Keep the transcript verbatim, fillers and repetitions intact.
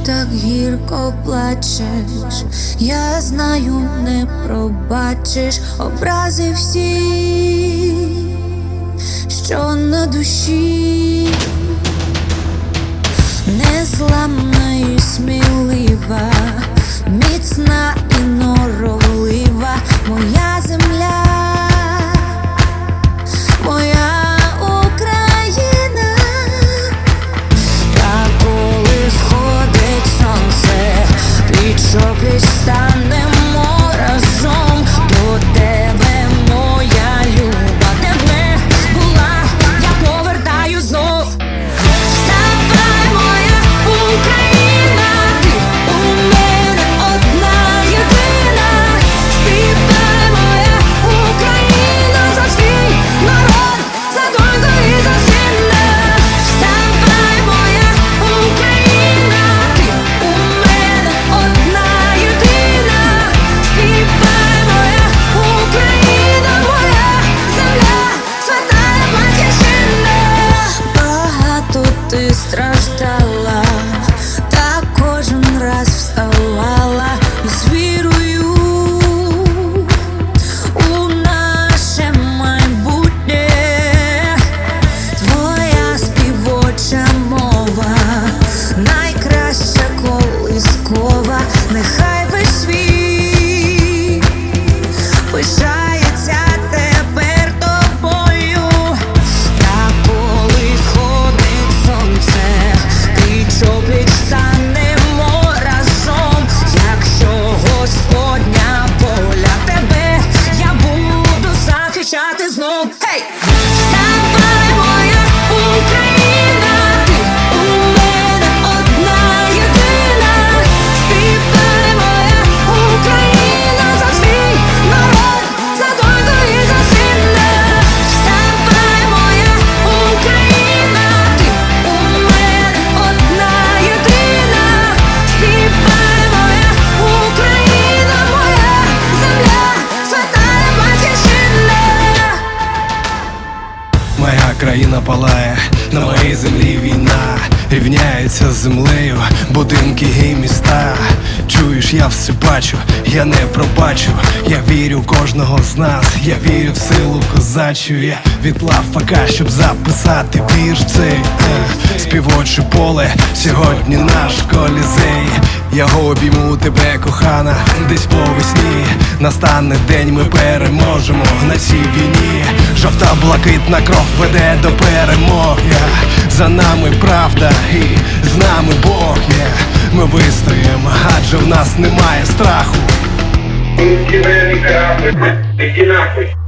так гірко плачеш, я знаю, не пробачиш образи всі, що на душі. Незламна і смілива, міцна і норовлива моя земля, моя Україна. Та коли сходить сонце, пліч-о-пліч станемо разом до тебе, моя люба. Де б не була, я повертаю знов. Вставай, моя Україна, ти у мене одна єдина. Співай, моя Україна, за свій народ, за доньку і за сина. Вставай, моя Україна, ти у мене одна єдина. Співай, моя Україна, моя земля, свята батьківщина. Багато ти страждала, та кожен раз вставала з вірою у наше майбутнє. Твоя співоча мова найкраща колискова, нехай весь світ пишається тепер тобою. Та коли сходить сонце, пліч-о-пліч станемо разом. Якщо Господня воля, тебе я буду захищати знов. Гей! Вставай, моя Україна, ти у мене одна єдина. Співай, моя Україна, за свій народ, за доньку і за сина. Вставай, моя Україна, ти у мене одна єдина. Співай, моя Україна, моя земля, свята батьківщина. Моя країна палає, на моїй землі війна. Рівняється з землею будинки і міста. Чуєш, я все бачу, я не пробачу. Я вірю в кожного з нас, я вірю в силу козачу. Я відклав фака, щоб записати вірш цей. Е, Співоче поле, сьогодні наш колізей. Я обійму тебе, кохана, десь по весні. Настане день, ми переможемо на цій війні. Жовта блакитна кров веде до перемоги. За нами правда і з нами Бог є. Ми вистоїмо, адже в нас немає страху. Иди нахуй.